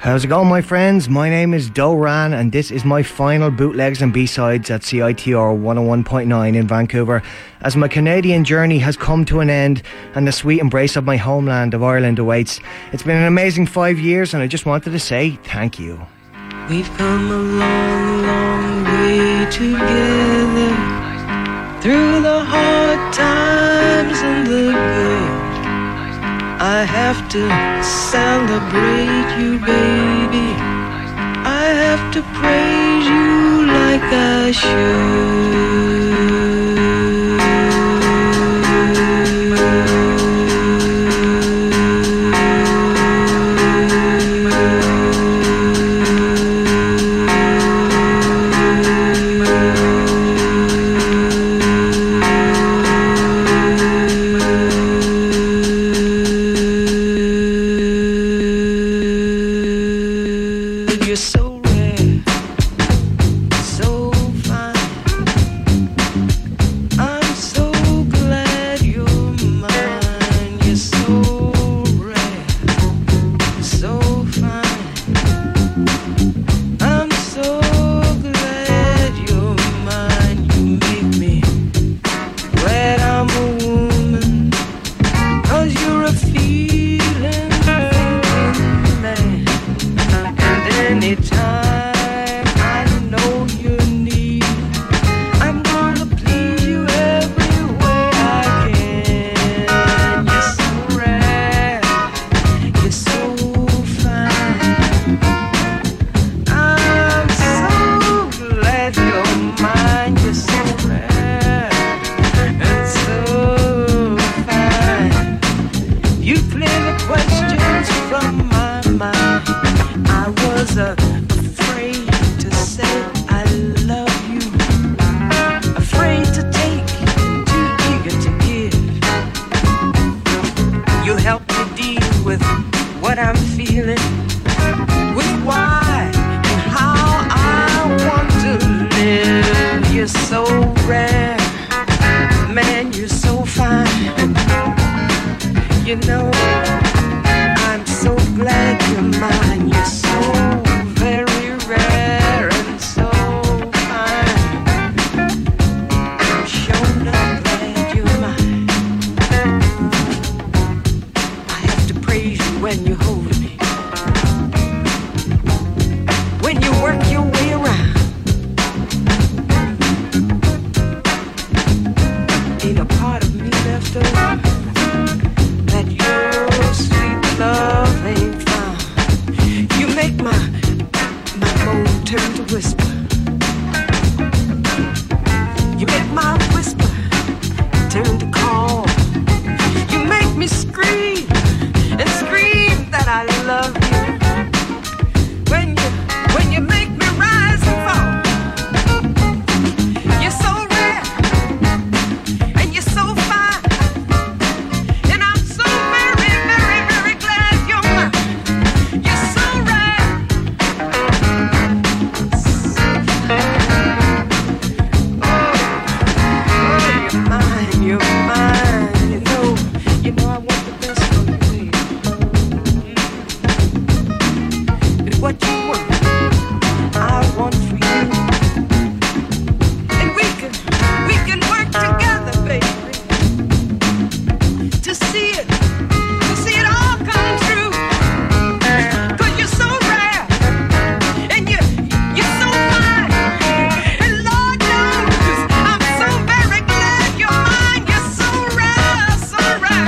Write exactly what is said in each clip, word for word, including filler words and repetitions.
How's it going, my friends? My name is Doran, and this is my final bootlegs and B-sides at C I T R one oh one point nine in Vancouver, as my Canadian journey has come to an end and the sweet embrace of my homeland of Ireland awaits. It's been an amazing five years, and I just wanted to say thank you. We've come a long, long way together, through the hard times and the good. I have to celebrate you, baby. I have to praise you like I should.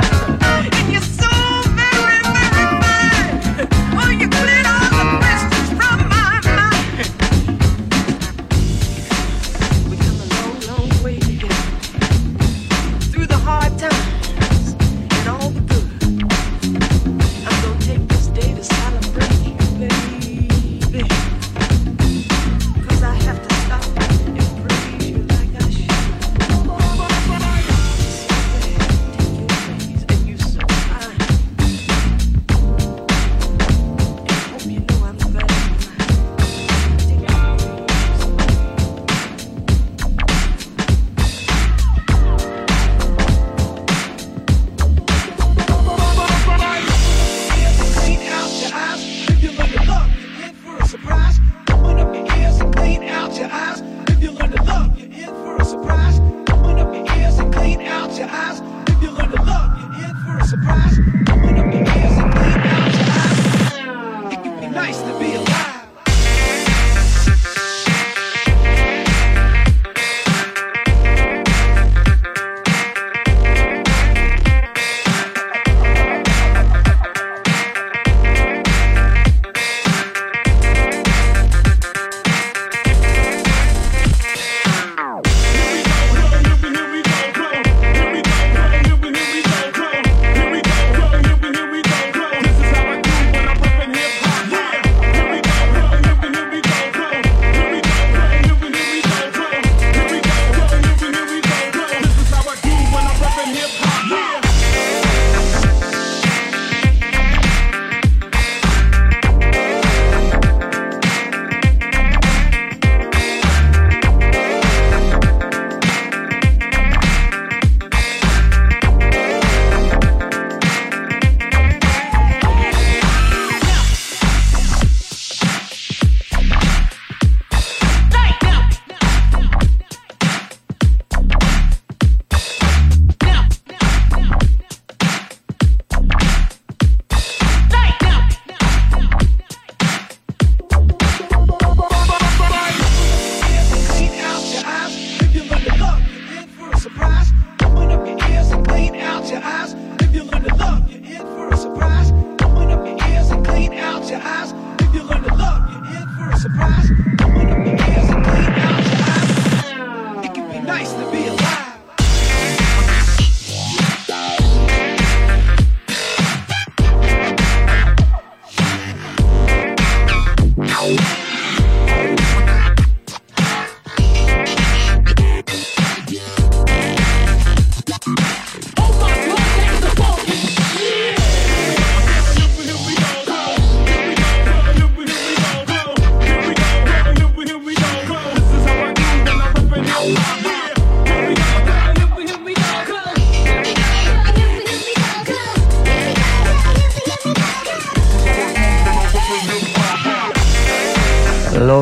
Questions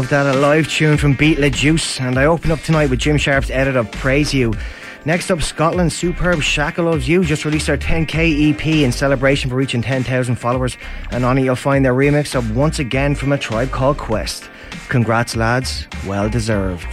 love that. A live tune from Beat La Juice. And I open up tonight with Jim Sharp's edit of Praise You. Next up, Scotland's superb Shaka Loves You just released their ten K E P in celebration for reaching ten thousand followers. And on it you'll find their remix of Once Again from A Tribe Called Quest. Congrats lads, well deserved.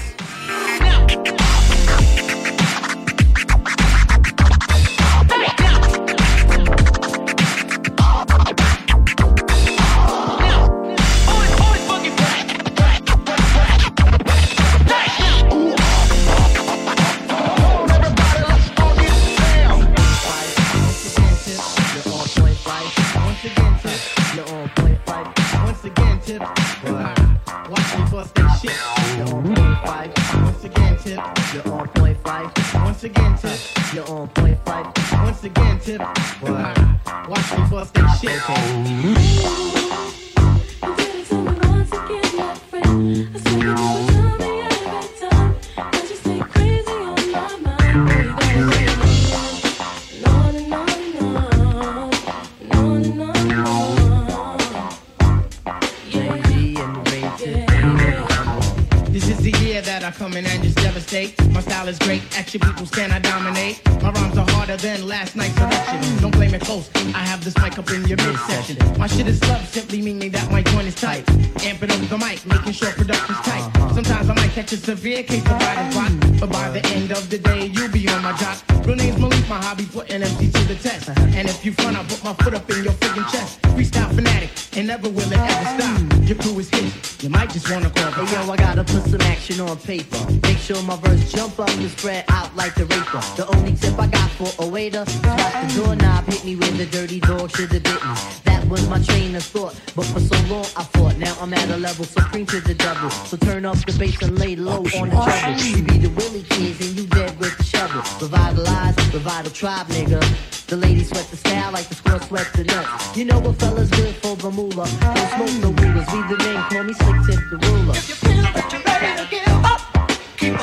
Severe case of writer's block, but by the end of the day, you'll be on my job. Real name's Malik, my hobby, putting M C to the test. And if you front, I'll put my foot up in your friggin' chest. Freestyle fanatic, and never will it ever stop. Your crew is hit, you might just wanna call. Hey yo, I gotta put some action on paper. Make sure my verse jump up and spread out like the raper. The only tip I got for a waiter is watch the doorknob hit me with the dirty dog should've bit me. That was my train of thought, but for so long I fought. Now I'm at a level supreme to the devil. So turn up the bass and lay low on the treble. We be the Willie kids and you dead with the shovel. Revitalize, revital tribe, nigga. The ladies sweat the style like the squirrel sweat the nuts. You know what fella's good for the moolah. Don't smoke no rulers, be the name, call me Slick Tip the ruler. If you feel that you're ready to give up, keep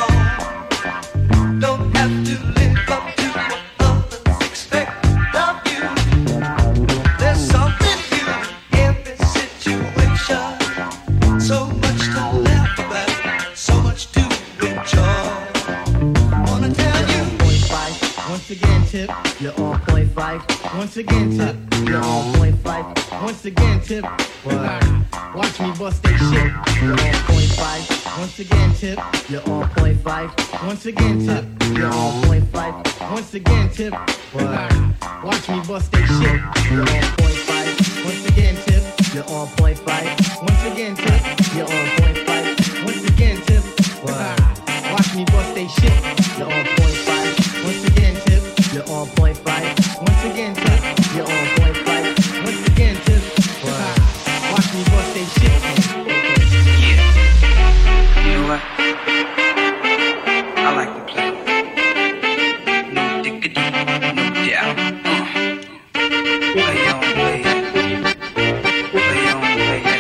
on. Don't have to live up to what others expect of you. There's something new in this situation. So much to laugh about, so much to enjoy. Wanna tell you. Once again, Tip, you're on point five. Once again, Tip, you're on point five. Once again, Tip, watch me bust that shit. You're on point five. Once again, Tip, you're on point five. Once again, Tip, you're on point five. Once again, Tip, watch me bust that shit. You're on point five. Once again, Tip, you're on point five. Once again, Tip, you're on point five. Once again, Tip, watch me bust that shit. You're on point five. Once again, Tip, you're on point five. Once again, Tip, you're on point five. Once again, Tip, watch me bust that shit. Yeah. You know what? I like to play. No diggity, no doubt. Uh. Play on, play it. Play on, play it.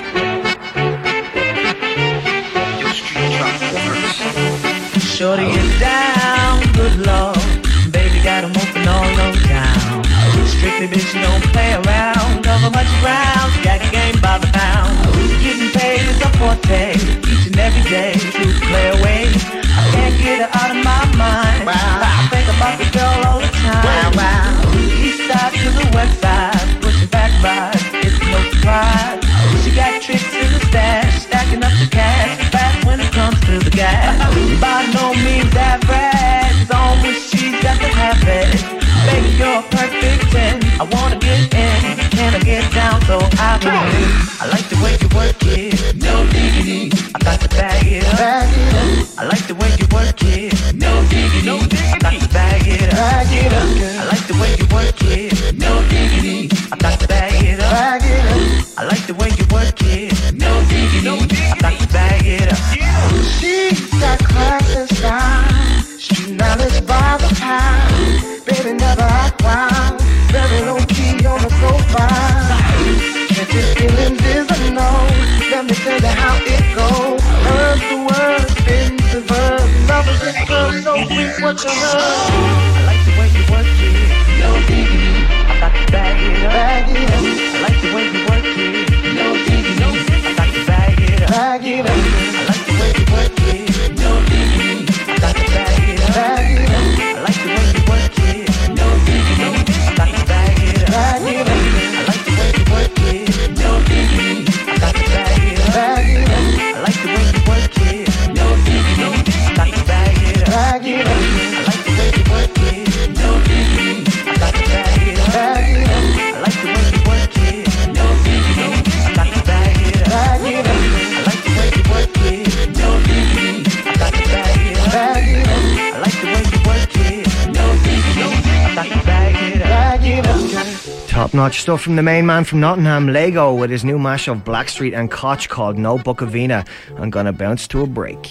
Your street drop first. Shorty is down, good lord. Baby got 'em open all over town. Strictly bitch, you don't play around. Cover much ground, she got the game by the pound. Getting paid is a forte, each and every day to play away. I can't get her out of my mind. Wow. I think about the girl all the time. Wow, wow. East side to the west side, pushing back vibes, it's no surprise. She got tricks in the stash, stacking up the cash, fast when it comes to the gas. By no means average, it's on when she's got to have it. Baby, you're a perfect ten. I wanna get in, can I get down so I can win? I like the way you work it, no diggity. I got to bag it up. Bag it up. I like the way you work it, no diggity. No diggity. I got to bag it up. Bag it up. I like the way you work it, no diggity. I got to bag it up. Bag it up. I like the way you work it, no diggity. No diggity. I got to bag it up. She's got class and style. Street knowledge by the pound. Baby never act wild. Very low key on the profile. Can't you feel it, is a no? Let me tell you how it goes. Heard the word, spin the verb. Love is just so, so quick what you heard. I like the way you work it, no diggity. I got to bag it up. Bag it up. I like the way you work it, no diggity. I got to bag it up. Bag it up. I top-notch stuff from the main man from Nottingham, Lego, with his new mash of Blackstreet and Koch called No Book of Vina. I'm gonna bounce to a break.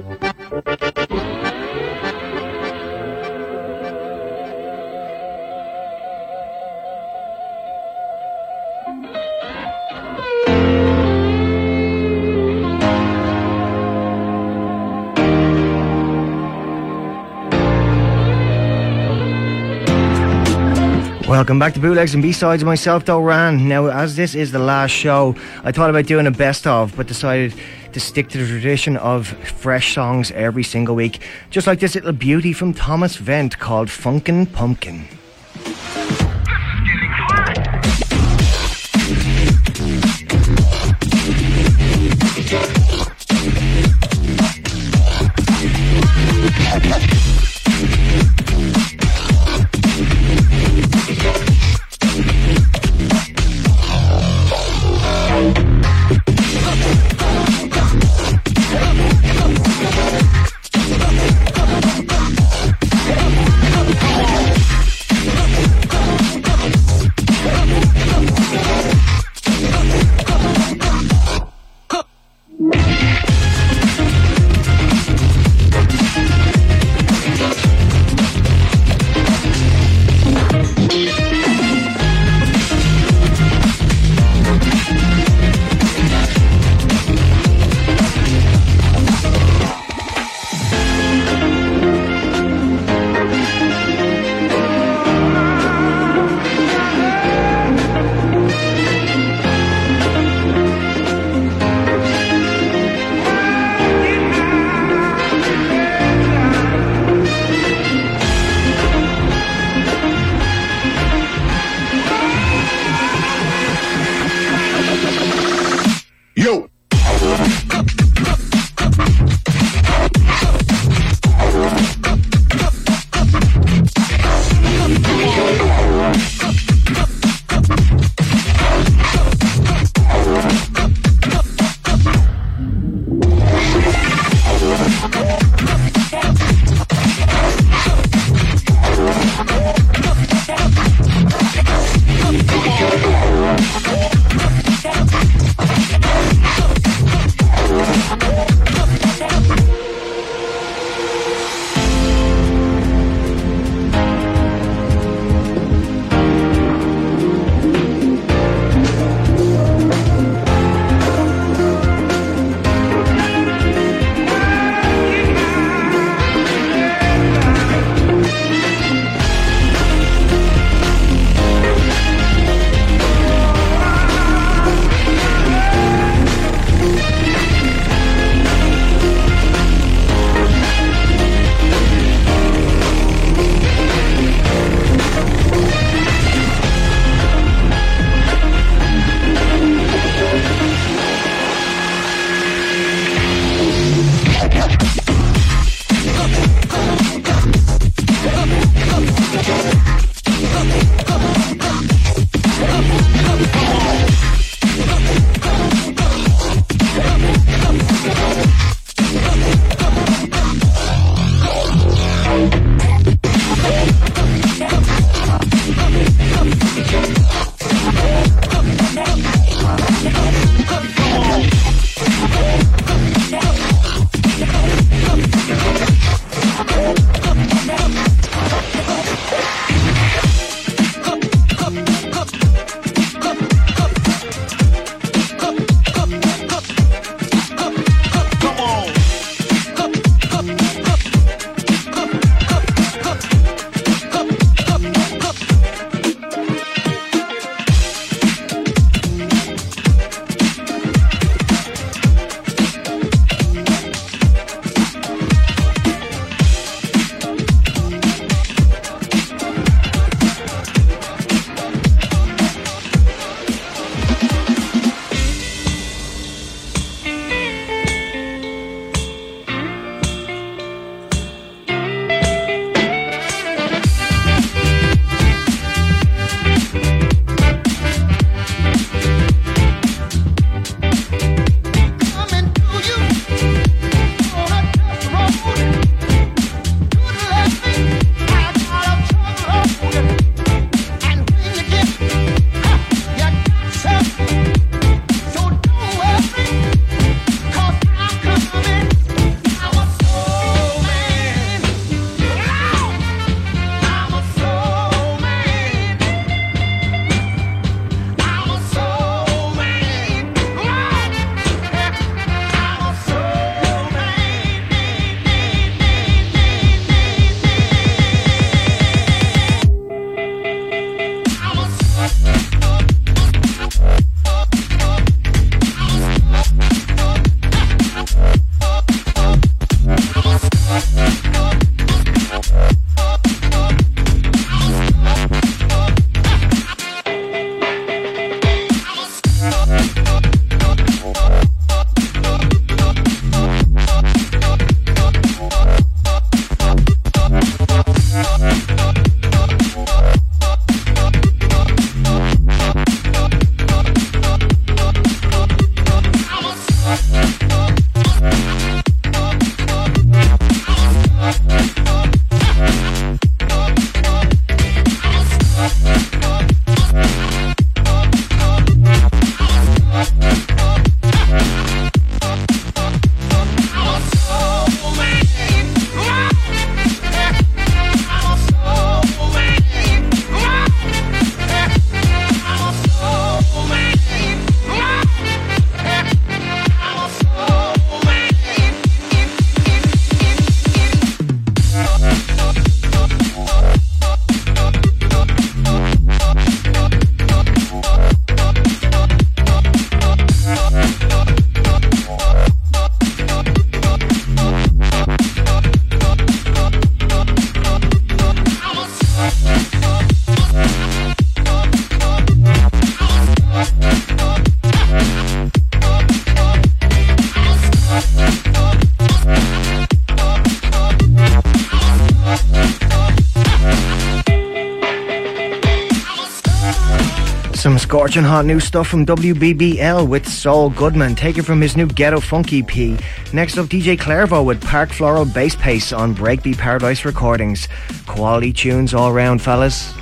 Welcome back to Bootlegs and B-Sides of myself, Doran. Now, as this is the last show, I thought about doing a best of, but decided to stick to the tradition of fresh songs every single week. Just like this little beauty from Thomas Vent called Funkin' Pumpkin. Go. Scorching hot new stuff from W B B L with Saul Goodman, taken from his new Ghetto Funk E P. Next up, D J Clairvaux with Park Floral Bass Pace on Breakbeat Paradise Recordings. Quality tunes all round, fellas.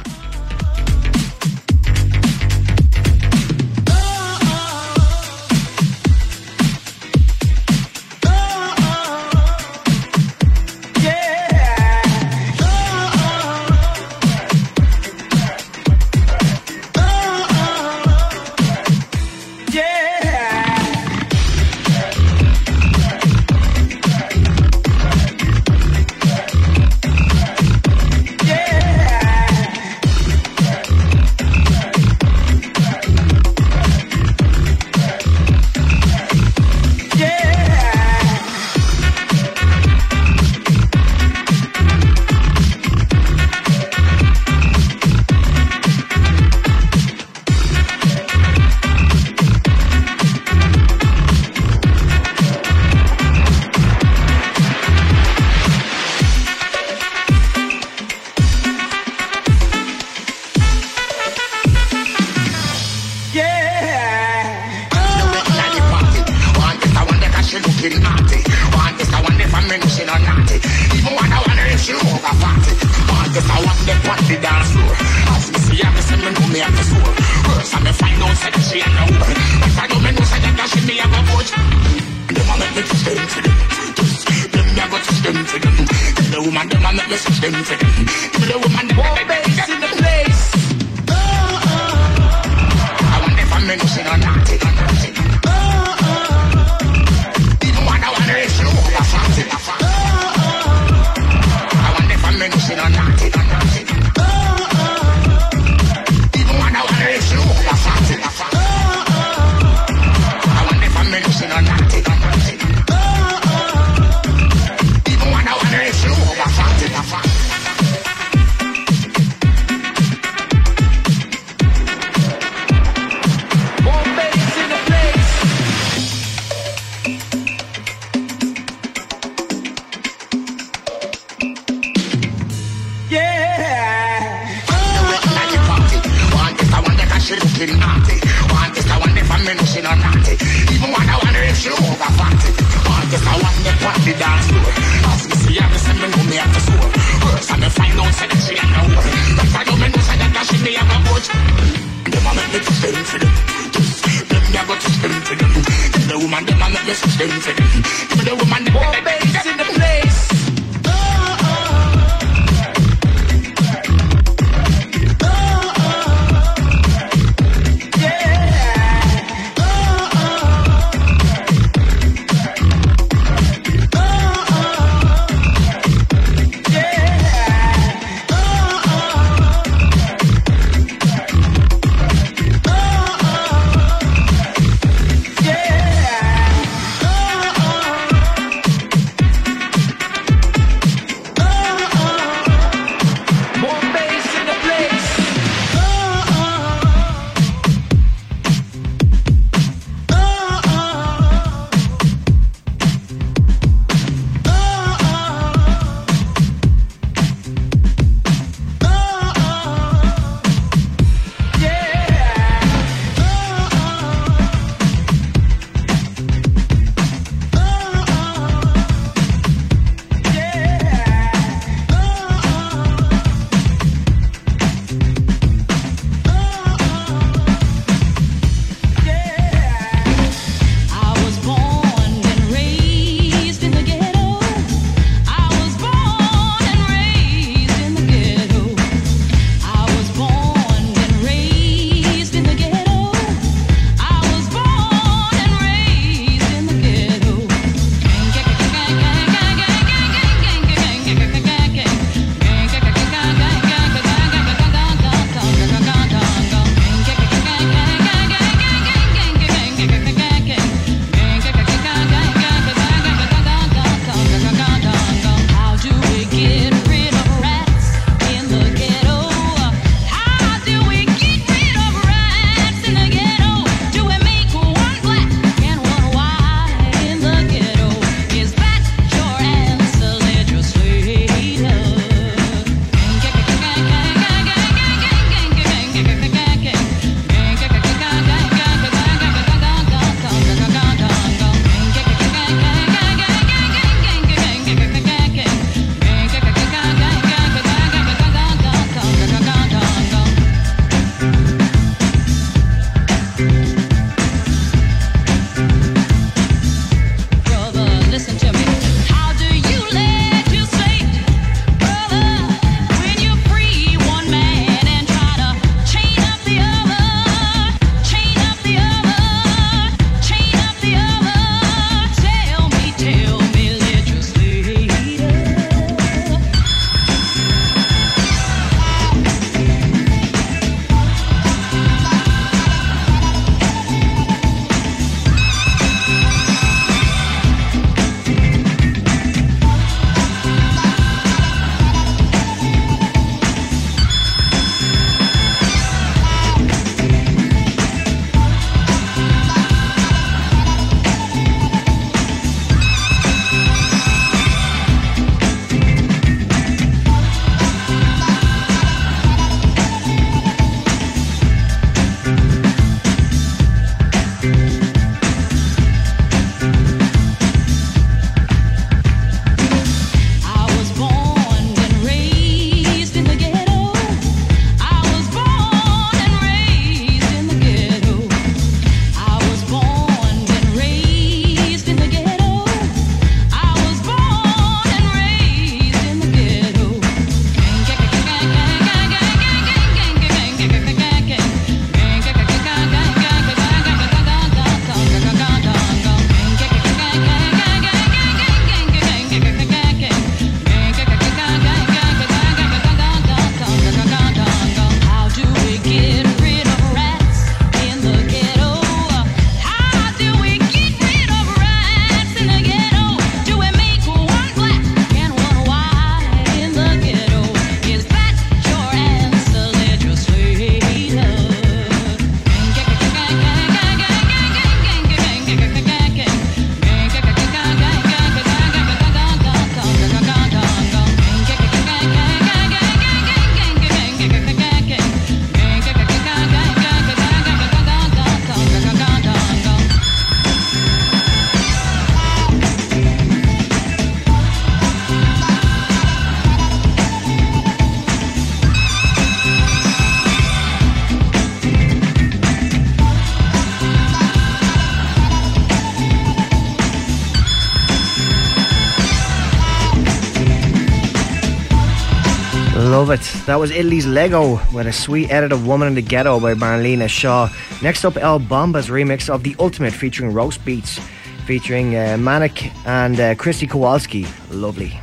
love it. That was Italy's Lego with a sweet edit of Woman in the Ghetto by Marlena Shaw. Next up, El Bomba's remix of The Ultimate featuring Roast Beats, featuring uh, Manic and uh, Christy Kowalski. Lovely.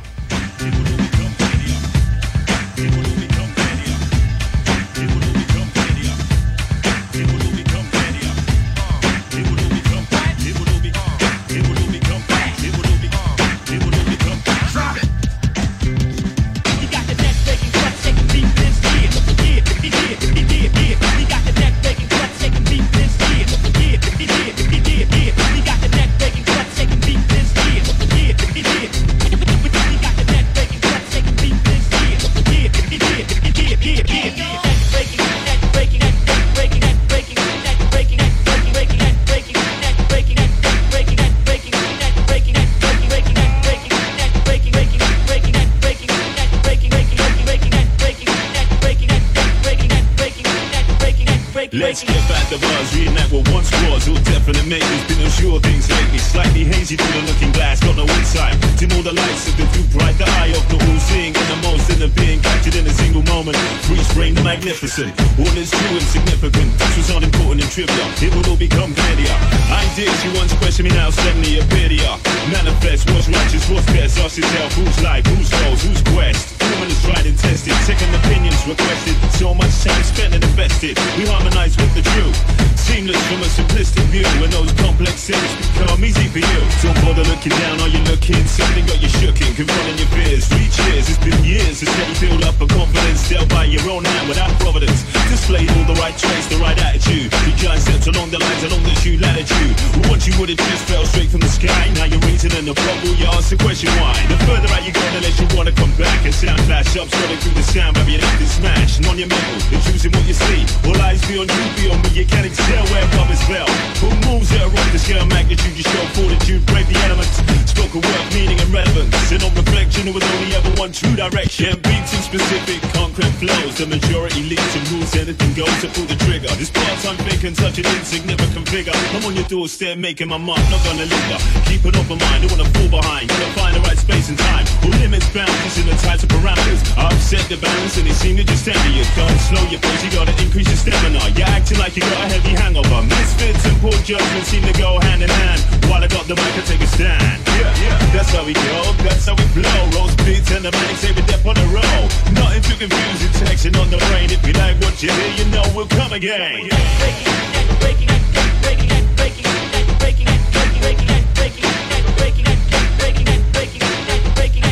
Let's get back the buzz, reenact what once was. All definite makers, been unsure things lately. Slightly hazy through the looking glass, got no insight. Dim all the lights of the too bright, the eye of the all seeing, and the most in the being captured in a single moment. Freeze frame the magnificent, all is true and significant. This was unimportant and trivial, it will all become clear. Ideas you once questioned me now suddenly appear to ya. Manifest what's righteous, what's best. I should tell whose life, whose goals, whose quest. Woman is tried and tested, second opinions requested. So much time spent and invested, we harmonize with the truth. Seamless from a simplistic view, when those complex things become easy for you. Don't bother looking down, are you looking? Something got you shooking, confronting your fears. Reach years, it's been years, a steady build up of confidence, dealt by your own hand without providence. Displayed all the right traits, the right attitude. You giant steps along the lines, along the shoe latitude. Once you would have just fell straight from the sky. Now you're raising in the bubble, you ask the question why. The further out you go, the less you wanna come back. And sound flash up, scrolling through the sound, baby, you left it smash. And on your mental, you're choosing what you see. All eyes be on you, be on me, you can't excel where above is fell. Who moves that rock the scale magnitude? You show fortitude, break the elements. Spoken word, meaning and relevance. And on reflection, there was only ever one true direction. Beats in specific, concrete flows. The majority leads and rules, anything goes to pull the trigger. This part's I'm thinking such an insignificant figure. I'm on your doorstep, making my mark, not gonna linger. Keep an open mind, don't wanna fall behind. Gotta find the right space and time. All limits, boundaries, and the types of parameters. Upset the balance and they seem to just enter you. Don't slow your pace, you gotta increase your stamina. You're acting like you got a heavy hangover. Misfits and poor judgment seem to go hand in hand. While I got the mic, I take a stand. Yeah, yeah, that's how we go, that's how we flow. Roast beats and the manic say we're deaf on the roll. Nothing to confuse you, tension on the brain. If you like what you hear, you know we'll come again. Breaking, breaking, breaking, breaking, breaking, breaking, breaking, breaking, breaking, breaking, breaking, breaking, breaking,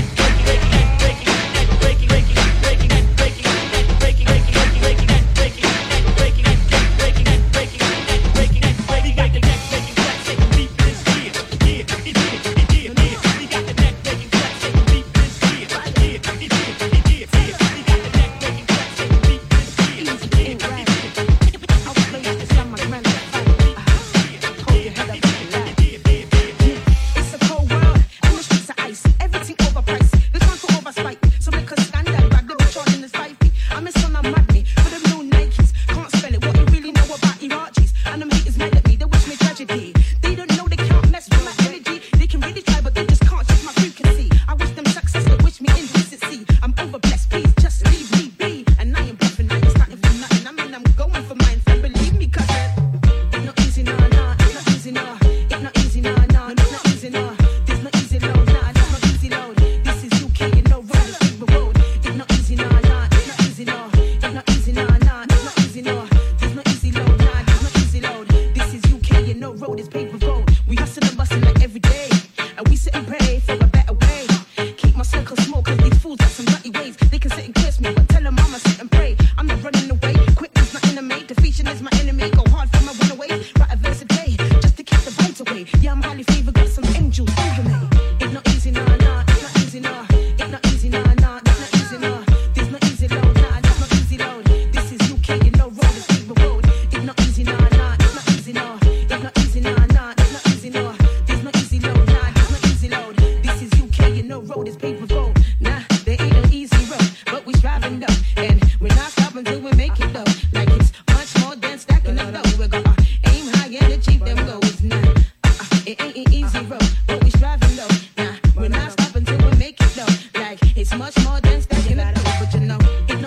It's much more than stacking it up, but you know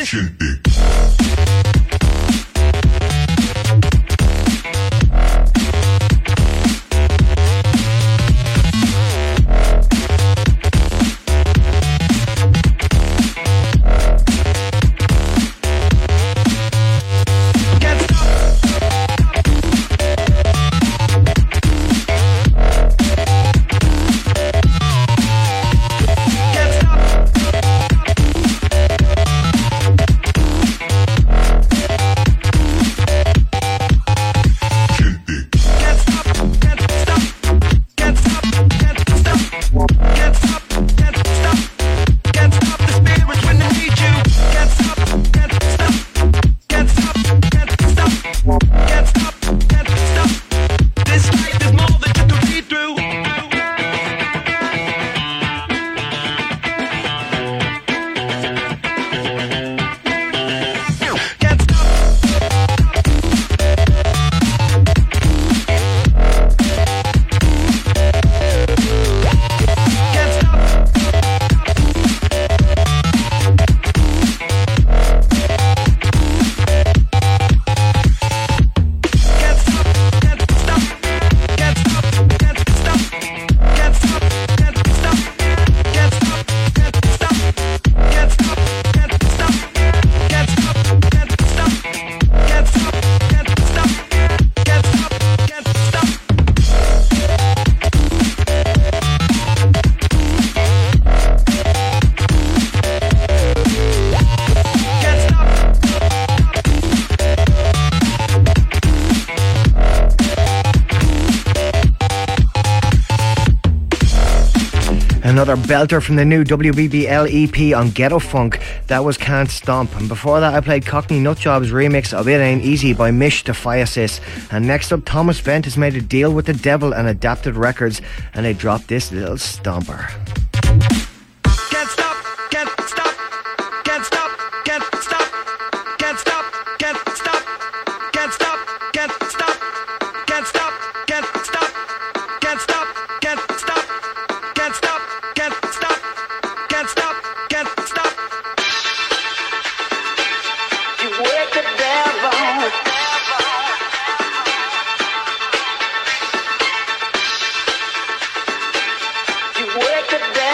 Another belter from the new W B B L E P on Ghetto Funk, that was Can't Stomp. And before that I played Cockney Nutjob's remix of It Ain't Easy by Mish to Fiasis. And next up, Thomas Bent has made a deal with the devil and Adapted Records, and they dropped this little stomper. Can't stop, can't stop, can't stop, can't stop, can't stop, can't stop, can't stop, can't stop, can't stop, can't stop, can't stop, can't stop, can't stop, can't stop, can't stop, can't stop. You work the devil. You work the devil.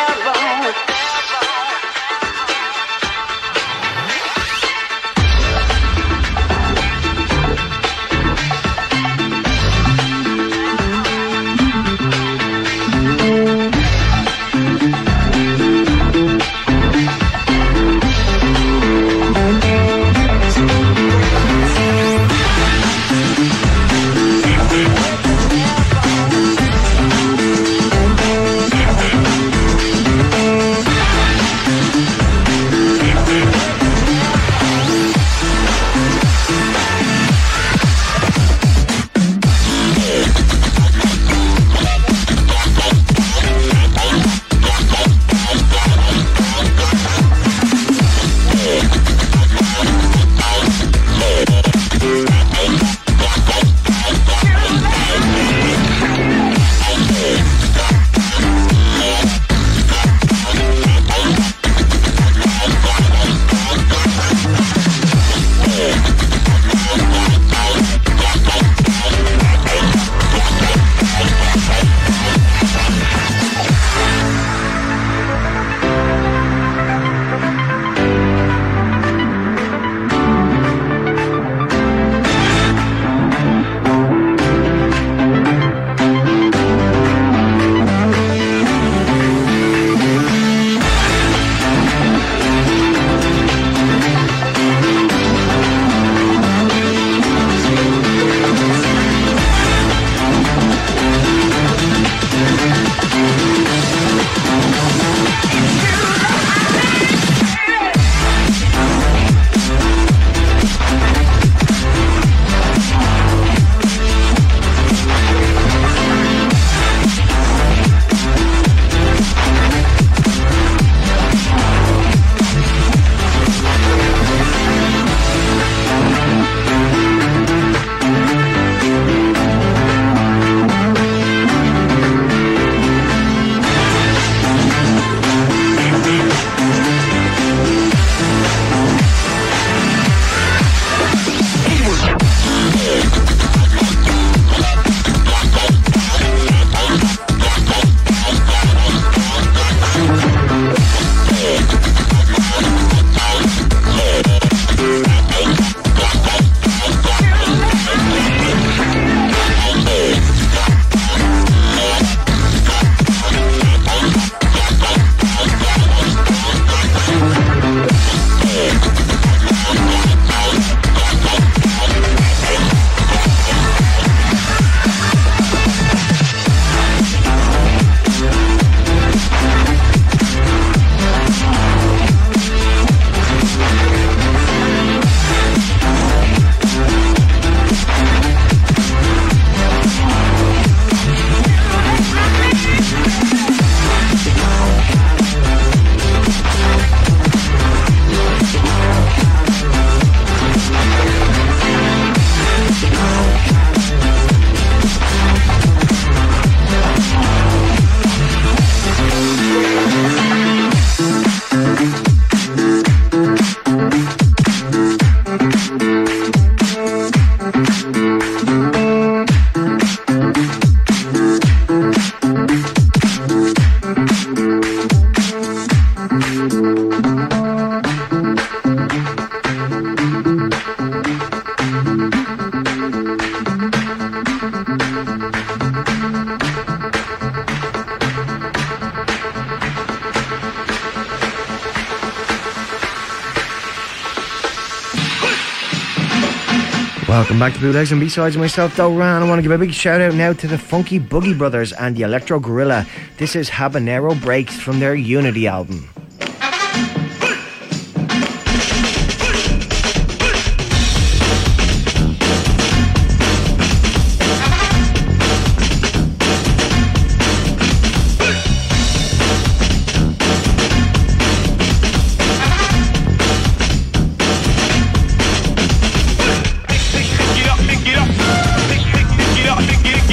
Welcome back to Bootlegs and B-Sides. Myself, Doran. I want to give a big shout out now to the Funky Boogie Brothers and the Electro Gorilla. This is Habanero Breaks from their Unity album.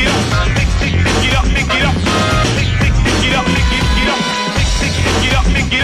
Get up,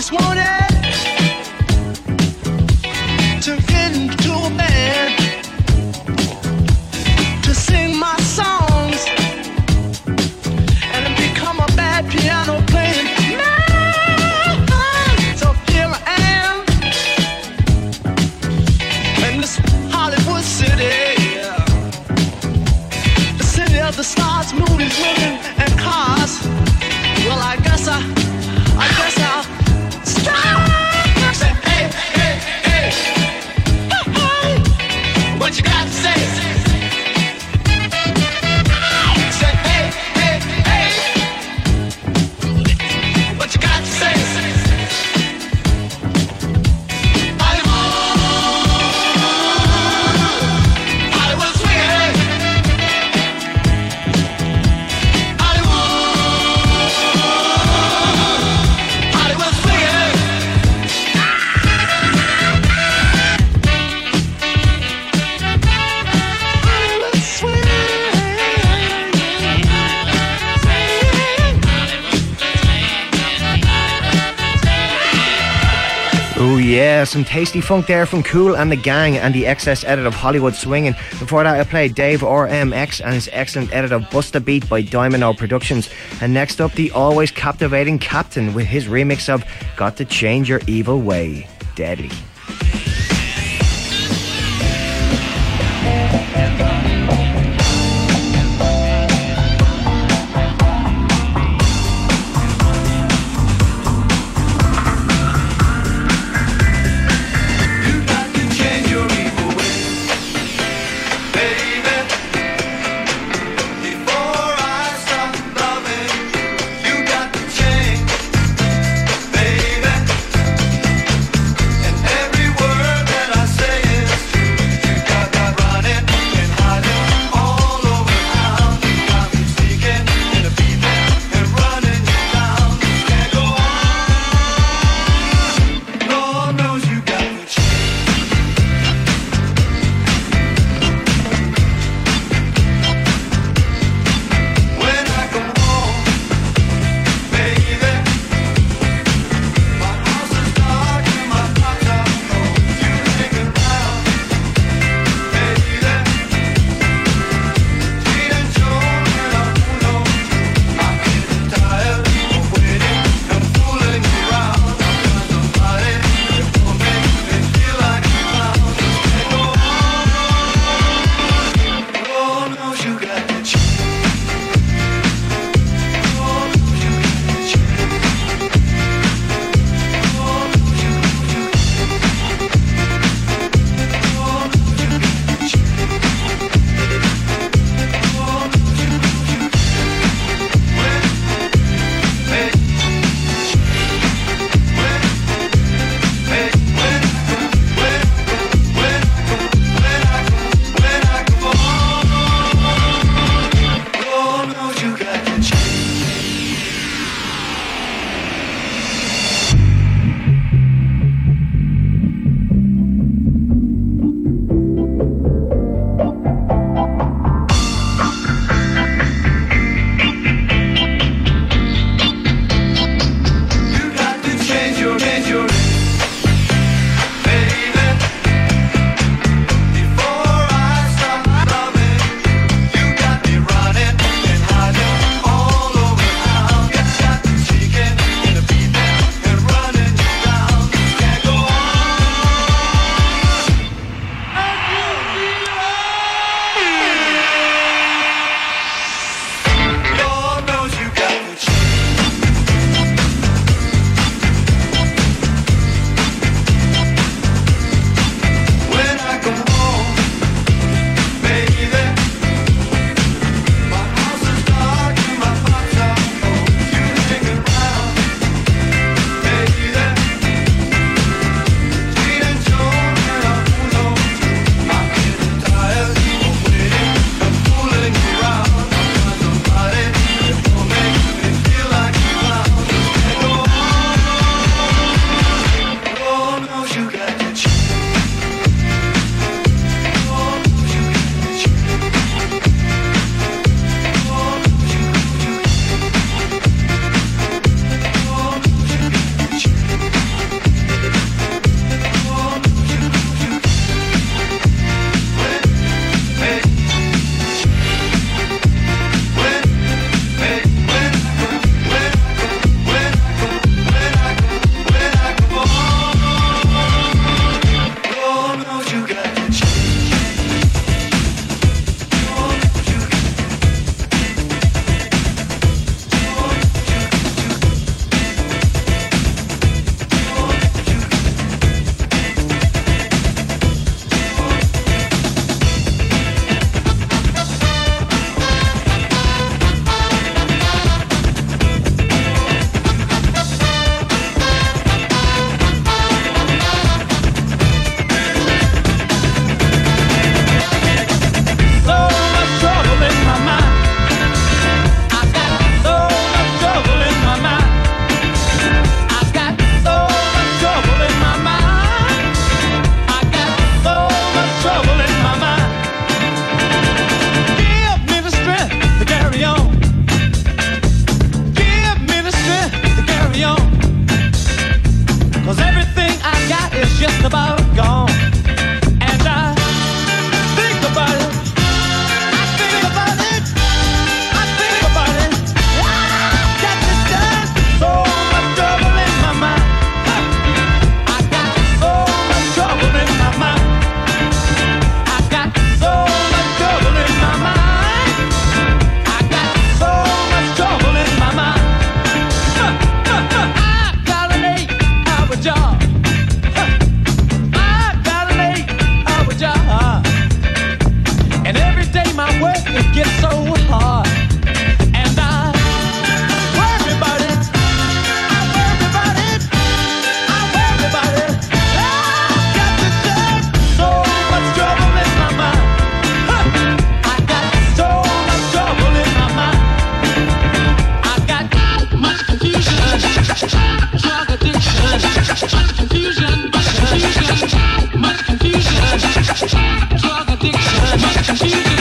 just wanted to get into a band to sing my songs and become a bad piano playing man. So here I am in this Hollywood city, the city of the stars, movies, women, and cars. Well, I guess I, I guess I'll stop. Say, hey, hey, hey, hey, hey, what you got to say? Say, hey, hey, hey, what you got to say? Hollywood, Hollywood swinging. Hollywood swinging. Hollywood Oh yeah, some tasty funk there from Kool and the Gang and the X S edit of Hollywood Swinging. Before that I played Dave R M X and his excellent edit of Bust a Beat by Domino Productions. And next up, the always captivating Captain with his remix of Got to Change Your Evil Way. Deadly. You got to change your evil ways, baby. Before I stop loving you, you got to change, baby. And every word that I say is true. You got that running in just about gone. And I think about it. I think about it. I think about it. I got this done. So much trouble in my mind. I got so much trouble in my mind. I got so much trouble in my mind. I got so much trouble in my mind. I got an eight-hour job. I got an eight-hour job. And every day my work it gets so hard. And I worry about it. I worry about it. I worry about it. I got to share so much trouble in my mind. I got so much trouble in my mind. I got much confusion, drug addiction, much confusion, much confusion, much confusion, drug addiction, much confusion.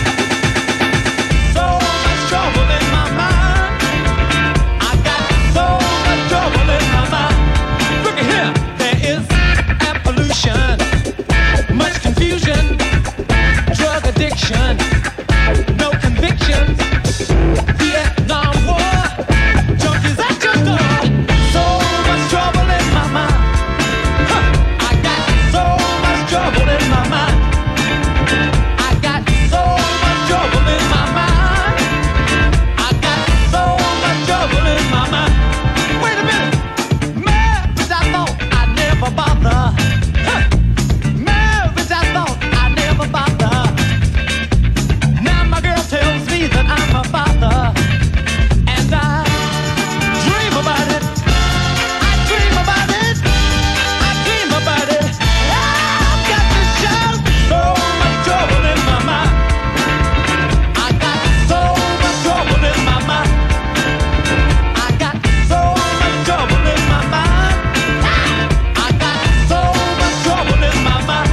So much trouble in my mind. I got so much trouble in my mind. Look at here, there is air pollution, much confusion, drug addiction, no convictions, Vietnam War, junkies at your door. So much trouble in my mind. Huh. I got so much trouble in my mind. I got so much trouble in my mind. I got so much trouble in my mind. Wait a minute. Marriage, I thought I'd never bother. Huh. Marriage, I thought I'd never bother. Now my girl tells me that I'm a father. And I dream about it. I dream about it. I dream about it. I've got to shout. So much trouble in my mind. I got so much trouble in my mind. I got so much trouble in my mind. I got so much trouble in my mind.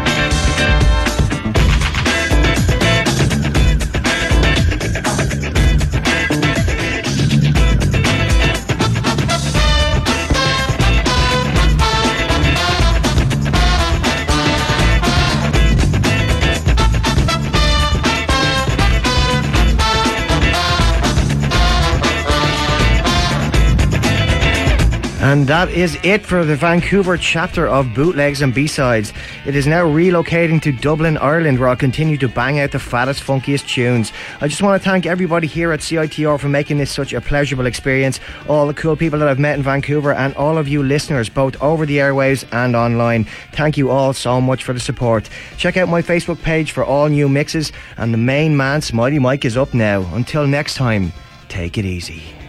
And that is it for the Vancouver chapter of Bootlegs and B-Sides. It is now relocating to Dublin, Ireland, where I'll continue to bang out the fattest, funkiest tunes. I just want to thank everybody here at C I T R for making this such a pleasurable experience, all the cool people that I've met in Vancouver, and all of you listeners, both over the airwaves and online. Thank you all so much for the support. Check out my Facebook page for all new mixes, and the main man, Smiley Mike, is up now. Until next time, take it easy.